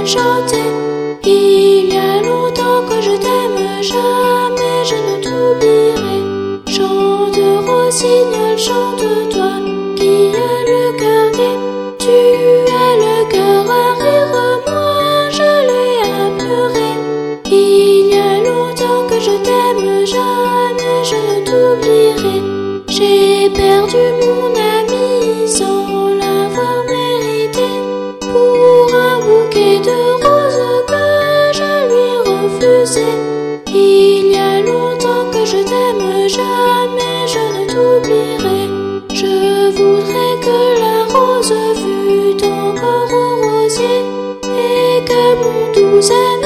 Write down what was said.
chanter. Il y a longtemps que je t'aime, jamais je ne t'oublierai. Chante, rossignol, chante-toi, qui a le cœur gai. Tu as le cœur à rire, moi je l'ai à pleurer. Il y a longtemps que je t'aime, jamais je ne t'oublierai. J'ai perdu mon ami sans l'avoir mérité, pour un bouquet de roses que je lui refusais. Il y a longtemps que je t'aime, jamais je ne t'oublierai. Je voudrais que la rose fût encore au rosier, et que mon doux ami